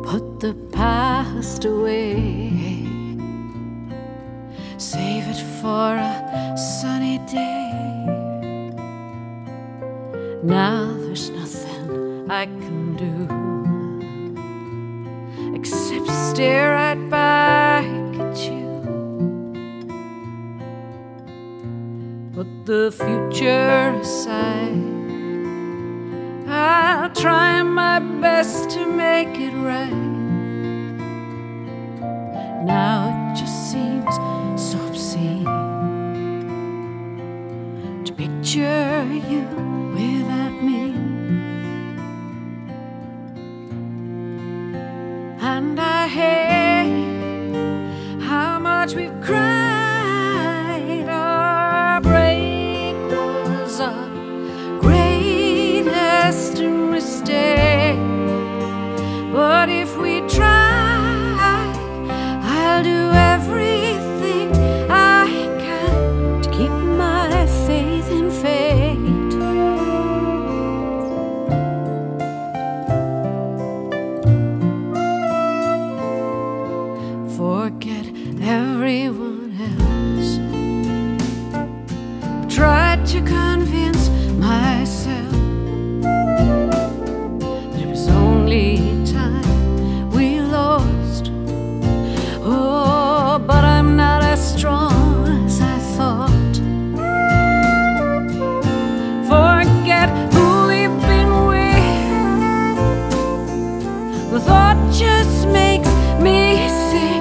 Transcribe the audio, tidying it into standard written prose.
put the past away. Save it for a sunny day. Now there's nothing I can do except stare right back at you. Put the future aside, I'll try my best to make it right. Now it just seems so obscene to picture you without me. And I hate how much we've cried. Our break was our greatest mistake. But if we try, I'll do everything I can to keep my faith in fate. Forget everyone else. I've tried to convince myself that it was only time we lost. Oh, but I'm not as strong as I thought. Forget who we've been with. The thought just makes me sick.